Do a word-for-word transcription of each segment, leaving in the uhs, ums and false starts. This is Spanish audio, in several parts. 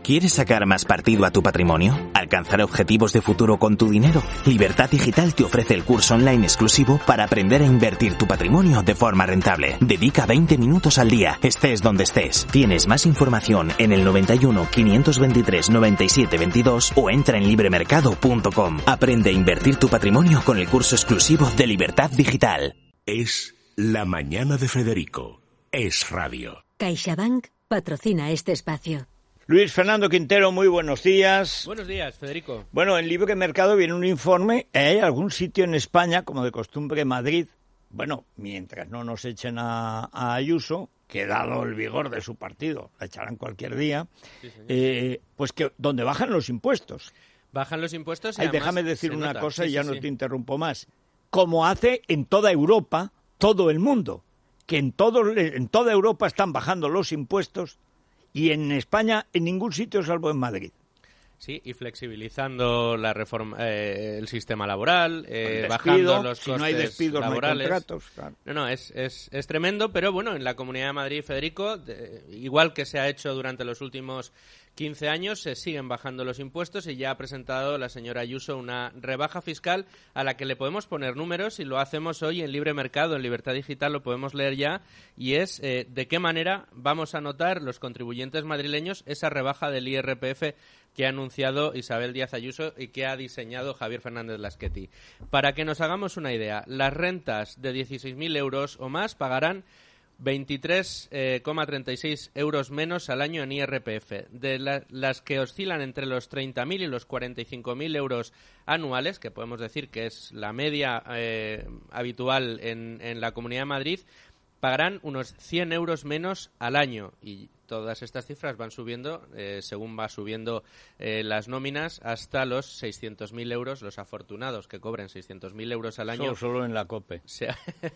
¿Quieres sacar más partido a tu patrimonio? ¿Alcanzar objetivos de futuro con tu dinero? Libertad Digital te ofrece el curso online exclusivo para aprender a invertir tu patrimonio de forma rentable. Dedica veinte minutos al día, estés donde estés. Tienes más información en el noventa y uno, quinientos veintitrés, noventa y siete veintidós o entra en libremercado punto com. Aprende a invertir tu patrimonio con el curso exclusivo de Libertad Digital. Es La Mañana de Federico. Es radio. CaixaBank patrocina este espacio. Luis Fernando Quintero, muy buenos días. Buenos días, Federico. Bueno, en Libre Mercado viene un informe. ¿Hay algún sitio en España, como de costumbre Madrid, bueno, mientras no nos echen a, a Ayuso, que dado el vigor de su partido, la echarán cualquier día, sí, eh, pues que donde bajan los impuestos? Bajan los impuestos y Ay, además déjame decir una nota. cosa sí, y ya sí, no sí. te interrumpo más. Como hace en toda Europa, todo el mundo, que en, todo, en toda Europa están bajando los impuestos y en España en ningún sitio salvo en Madrid. Sí, y flexibilizando la reforma, eh, el sistema laboral, eh, despido, bajando los si costes no hay despidos, laborales. No hay contratos. Claro. No, no, es, es, es tremendo, pero bueno, en la Comunidad de Madrid, Federico, de, igual que se ha hecho durante los últimos quince años, se siguen bajando los impuestos y ya ha presentado la señora Ayuso una rebaja fiscal a la que le podemos poner números y lo hacemos hoy en Libre Mercado, en Libertad Digital, lo podemos leer ya, y es eh, de qué manera vamos a notar los contribuyentes madrileños esa rebaja del I R P F que ha anunciado Isabel Díaz Ayuso y que ha diseñado Javier Fernández Lasqueti. Para que nos hagamos una idea, las rentas de dieciséis mil euros o más pagarán veintitrés coma treinta y seis euros menos al año en I R P F. De la, las que oscilan entre los treinta mil y los cuarenta y cinco mil euros anuales, que podemos decir que es la media eh, habitual en, en la Comunidad de Madrid, pagarán unos cien euros menos al año. Y todas estas cifras van subiendo eh, según va subiendo eh, las nóminas hasta los seiscientos mil euros, los afortunados que cobren seiscientos mil euros al año. Solo, solo en la COPE. Se...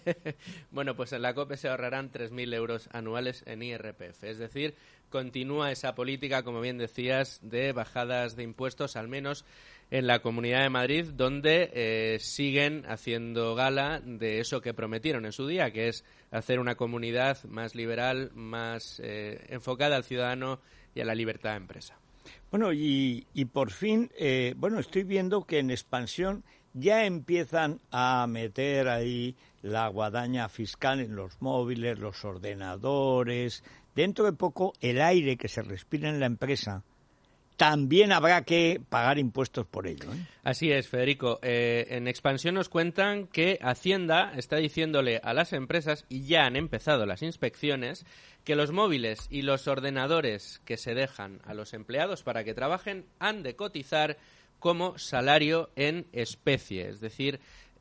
bueno, pues en la COPE se ahorrarán tres mil euros anuales en I R P F. Es decir, continúa esa política, como bien decías, de bajadas de impuestos, al menos en la Comunidad de Madrid, donde eh, siguen haciendo gala de eso que prometieron en su día, que es hacer una comunidad más liberal, más eh, enfocada al ciudadano y a la libertad de empresa. Bueno, y, y por fin, eh, bueno, estoy viendo que en expansión ya empiezan a meter ahí la guadaña fiscal en los móviles, los ordenadores. Dentro de poco, el aire que se respira en la empresa también habrá que pagar impuestos por ello, ¿eh? Así es, Federico. Eh, en Expansión nos cuentan que Hacienda está diciéndole a las empresas, y ya han empezado las inspecciones, que los móviles y los ordenadores que se dejan a los empleados para que trabajen han de cotizar como salario en especie, es decir,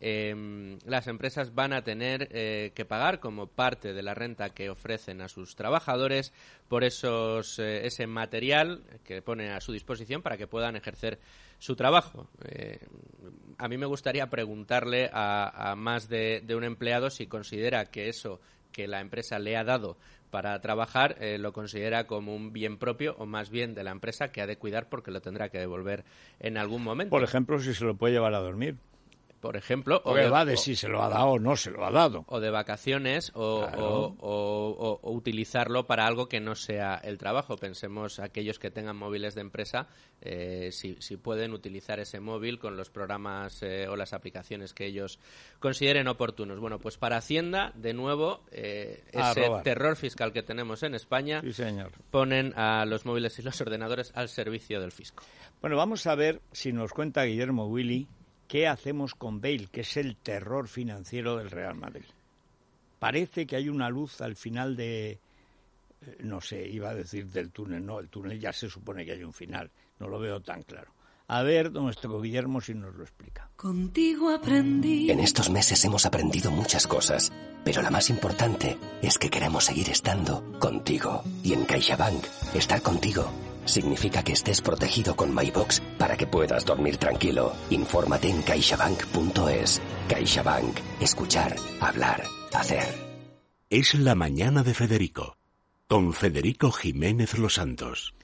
Eh, las empresas van a tener eh, que pagar como parte de la renta que ofrecen a sus trabajadores por esos eh, ese material que ponen a su disposición para que puedan ejercer su trabajo. Eh, a mí me gustaría preguntarle a, a más de, de un empleado si considera que eso que la empresa le ha dado para trabajar eh, lo considera como un bien propio o más bien de la empresa que ha de cuidar porque lo tendrá que devolver en algún momento. Por ejemplo, si se lo puede llevar a dormir. Por ejemplo, o de, va de o, si se lo ha dado o no se lo ha dado. O de vacaciones o, claro. o, o, o, o utilizarlo para algo que no sea el trabajo. Pensemos aquellos que tengan móviles de empresa, eh, si, si pueden utilizar ese móvil con los programas eh, o las aplicaciones que ellos consideren oportunos. Bueno, pues para Hacienda, de nuevo, eh, ese robar. terror fiscal que tenemos en España, sí, señor. Ponen a los móviles y los ordenadores al servicio del fisco. Bueno, vamos a ver si nos cuenta Guillermo Willy ¿qué hacemos con Bale, que es el terror financiero del Real Madrid? Parece que hay una luz al final de, no sé, iba a decir del túnel, no, el túnel ya se supone que hay un final, no lo veo tan claro. A ver, nuestro Guillermo, si nos lo explica. Contigo aprendí. En estos meses hemos aprendido muchas cosas, pero la más importante es que queremos seguir estando contigo. Y en CaixaBank, estar contigo significa que estés protegido con MyBox para que puedas dormir tranquilo. Infórmate en caixabank punto es. CaixaBank. Escuchar, hablar, hacer. Es la mañana de Federico, con Federico Jiménez Los Santos.